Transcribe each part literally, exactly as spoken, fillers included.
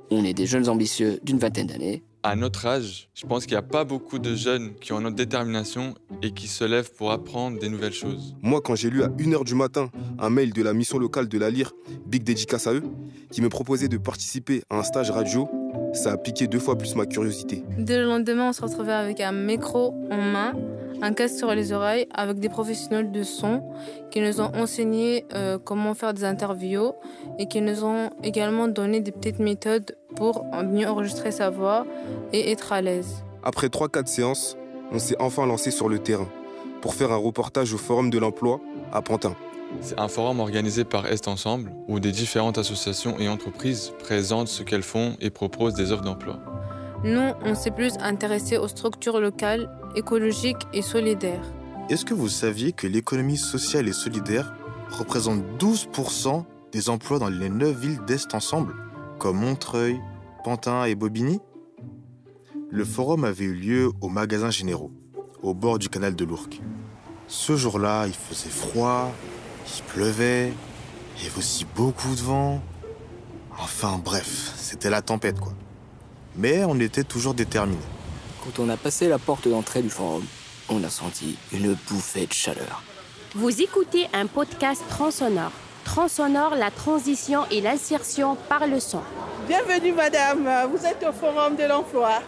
On est des jeunes ambitieux d'une vingtaine d'années. À notre âge, je pense qu'il n'y a pas beaucoup de jeunes qui ont notre détermination et qui se lèvent pour apprendre des nouvelles choses. Moi, quand j'ai lu à une heure du matin un mail de la mission locale de la L I R, big dédicace à eux, qui me proposait de participer à un stage radio, ça a piqué deux fois plus ma curiosité. Dès le lendemain, on se retrouvait avec un micro en main, un casque sur les oreilles, avec des professionnels de son qui nous ont enseigné euh, comment faire des interviews et qui nous ont également donné des petites méthodes pour mieux enregistrer sa voix et être à l'aise. Après trois quatre séances, on s'est enfin lancé sur le terrain pour faire un reportage au Forum de l'Emploi à Pantin. C'est un forum organisé par Est Ensemble où des différentes associations et entreprises présentent ce qu'elles font et proposent des offres d'emploi. Nous, on s'est plus intéressé aux structures locales, écologiques et solidaires. Est-ce que vous saviez que l'économie sociale et solidaire représente douze pour cent des emplois dans les neuf villes d'Est Ensemble, comme Montreuil, Pantin et Bobigny? Le forum avait eu lieu aux magasins généraux, au bord du canal de l'Ourcq. Ce jour-là, il faisait froid, il pleuvait, il y avait aussi beaucoup de vent. Enfin bref, c'était la tempête quoi. Mais on était toujours déterminés. Quand on a passé la porte d'entrée du forum, on a senti une bouffée de chaleur. Vous écoutez un podcast Transonore. Transonore, la transition et l'insertion par le son. Bienvenue madame, vous êtes au Forum de l'Emploi.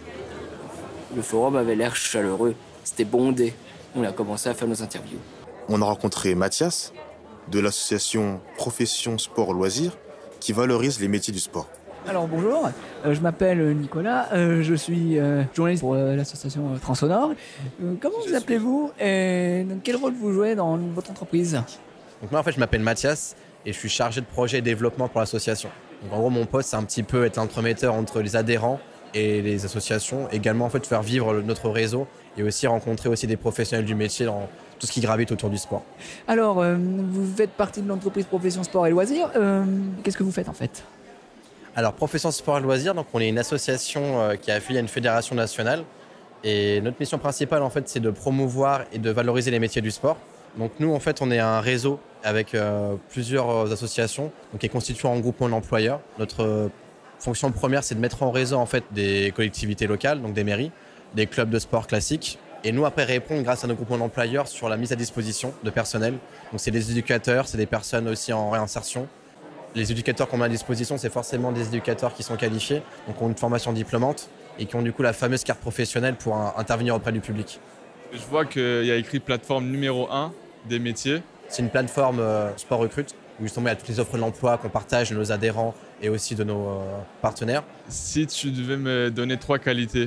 Le forum avait l'air chaleureux, c'était bondé. On a commencé à faire nos interviews. On a rencontré Mathias, de l'association Profession Sport Loisirs, qui valorise les métiers du sport. Alors bonjour, euh, je m'appelle Nicolas, euh, je suis euh, journaliste pour euh, l'association Transonore. Euh, comment vous appelez-vous et dans quel rôle vous jouez dans votre entreprise? Donc moi en fait je m'appelle Mathias et je suis chargé de projet et développement pour l'association. Donc en gros mon poste c'est un petit peu être l'entremetteur entre les adhérents et les associations, également en fait faire vivre notre réseau et aussi rencontrer aussi des professionnels du métier dans tout ce qui gravite autour du sport. Alors euh, vous faites partie de l'entreprise Profession Sport et Loisirs, euh, qu'est-ce que vous faites en fait? Alors Profession Sport et Loisirs, donc on est une association euh, qui est affiliée à une fédération nationale et notre mission principale en fait c'est de promouvoir et de valoriser les métiers du sport. Donc nous en fait on est un réseau avec euh, plusieurs associations donc, qui est constitué en groupement d'employeurs. Notre euh, fonction première c'est de mettre en réseau en fait des collectivités locales, donc des mairies, des clubs de sport classiques. Et nous après répondre grâce à nos groupements d'employeurs sur la mise à disposition de personnel. Donc c'est des éducateurs, c'est des personnes aussi en réinsertion. Les éducateurs qu'on met à disposition, c'est forcément des éducateurs qui sont qualifiés, donc ont une formation diplômante et qui ont du coup la fameuse carte professionnelle pour un, intervenir auprès du public. Je vois qu'il y a écrit plateforme numéro un des métiers. C'est une plateforme euh, Sport Recrute où justement il y a toutes les offres de l'emploi qu'on partage de nos adhérents et aussi de nos euh, partenaires. Si tu devais me donner trois qualités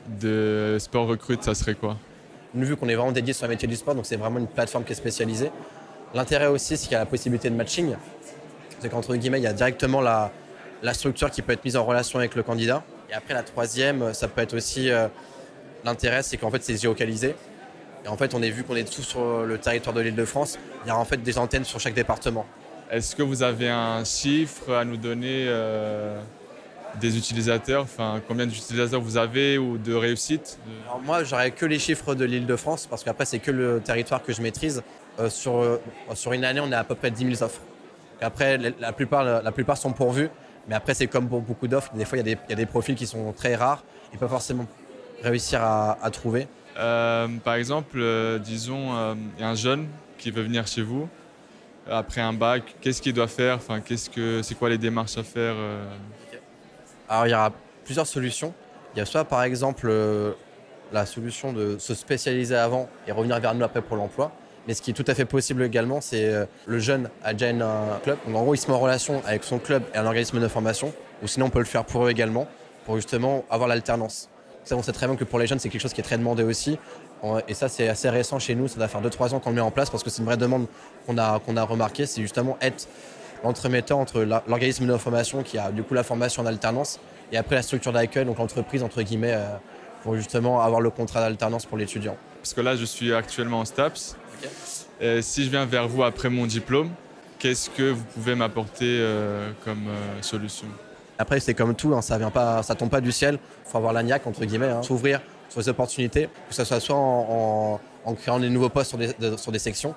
de Sport Recrute, ça serait quoi? Nous, vu qu'on est vraiment dédié sur le métier du sport, donc c'est vraiment une plateforme qui est spécialisée. L'intérêt aussi, c'est qu'il y a la possibilité de matching. C'est qu'entre guillemets, il y a directement la, la structure qui peut être mise en relation avec le candidat. Et après, la troisième, ça peut être aussi euh, l'intérêt, c'est qu'en fait, c'est géolocalisé. Et en fait, on est vu qu'on est tous sur le territoire de l'Île-de-France. Il y a en fait des antennes sur chaque département. Est-ce que vous avez un chiffre à nous donner euh, des utilisateurs, enfin combien d'utilisateurs vous avez ou de réussite? Alors moi, j'aurais que les chiffres de l'Île-de-France parce qu'après, c'est que le territoire que je maîtrise. Euh, sur, euh, sur une année, on est à peu près dix mille offres. Après, la plupart, la plupart sont pourvus, mais après, c'est comme pour beaucoup d'offres. Des fois, il y, y a des profils qui sont très rares et pas forcément réussir à, à trouver. Euh, par exemple, euh, disons, il euh, y a un jeune qui veut venir chez vous après un bac. Qu'est-ce qu'il doit faire? Enfin, qu'est-ce que, c'est quoi les démarches à faire euh... Okay. Alors, il y aura plusieurs solutions. Il y a soit, par exemple, euh, la solution de se spécialiser avant et revenir vers nous après pour l'emploi. Mais ce qui est tout à fait possible également, c'est euh, le jeune a déjà un club. Donc en gros, il se met en relation avec son club et un organisme de formation. Ou sinon, on peut le faire pour eux également, pour justement avoir l'alternance. Ça, on sait très bien que pour les jeunes, c'est quelque chose qui est très demandé aussi. Et ça, c'est assez récent chez nous. Ça doit faire deux trois ans qu'on le met en place parce que c'est une vraie demande qu'on a, qu'on a remarqué. C'est justement être l'entremetteur entre l'organisme de formation qui a du coup la formation en alternance et après la structure d'accueil, donc l'entreprise, entre guillemets, euh, pour justement avoir le contrat d'alternance pour l'étudiant. Parce que là, je suis actuellement en STAPS. Okay. Et si je viens vers vous après mon diplôme, qu'est-ce que vous pouvez m'apporter euh, comme euh, solution? Après, c'est comme tout, hein, ça vient pas, ça tombe pas du ciel. Il faut avoir la niaque, entre guillemets, hein, s'ouvrir sur les opportunités, que ce soit soit en, en, en créant des nouveaux postes sur des, de, sur des sections,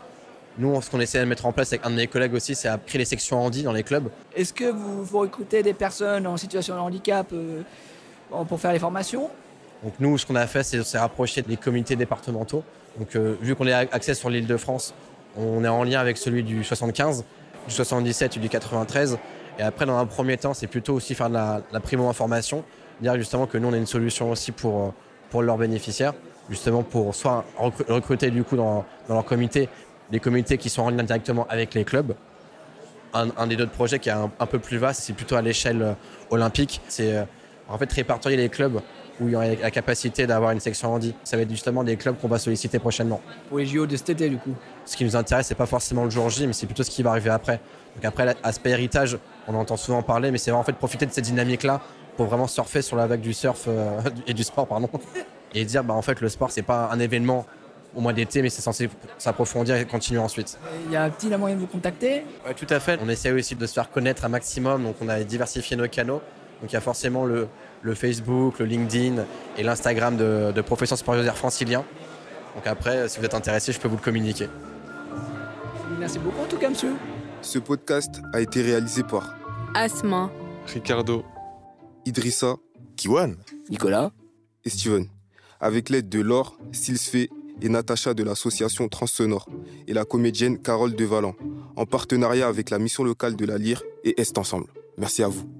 Nous, ce qu'on essaie de mettre en place avec un de mes collègues aussi, c'est à créer les sections handi dans les clubs. Est-ce que vous, vous recrutez des personnes en situation de handicap euh, pour faire les formations? Donc nous, ce qu'on a fait, c'est s'est rapproché des comités départementaux. Donc euh, vu qu'on est axé sur l'Île-de-France, on est en lien avec celui du soixante-quinze, du soixante-dix-sept et du quatre-vingt-treize. Et après, dans un premier temps, c'est plutôt aussi faire de la, la primo-information, dire justement que nous, on a une solution aussi pour, pour leurs bénéficiaires, justement pour soit recruter du coup dans, dans leur comité, des comités qui sont en lien directement avec les clubs. Un, un des autres projets qui est un, un peu plus vaste, c'est plutôt à l'échelle olympique. C'est euh, en fait répertorier les clubs où il y aurait la capacité d'avoir une section handi. Ça va être justement des clubs qu'on va solliciter prochainement. Pour les J O de cet été, du coup. Ce qui nous intéresse, c'est pas forcément le jour J, mais c'est plutôt ce qui va arriver après. Donc après, l'aspect héritage, on entend souvent parler, mais c'est vraiment en fait profiter de cette dynamique-là pour vraiment surfer sur la vague du surf euh, et du sport, pardon, et dire bah en fait le sport c'est pas un événement au mois d'été, mais c'est censé s'approfondir et continuer ensuite. Il y a un moyen de vous contacter? Ouais, tout à fait. On essaie aussi de se faire connaître un maximum, donc on a diversifié nos canaux. Donc il y a forcément le, le Facebook, le LinkedIn et l'Instagram de, de Profession Sport et Loisirs francilien. Donc après, si vous êtes intéressé, je peux vous le communiquer. Merci beaucoup en tout cas, monsieur. Ce podcast a été réalisé par Asma, Ricardo, Idrissa, Kiwan, Nicolas et Steven, avec l'aide de Laure, Silsfé et Natacha de l'association Transsonore et la comédienne Carole Devalan, en partenariat avec la mission locale de la Lyre et Est Ensemble. Merci à vous.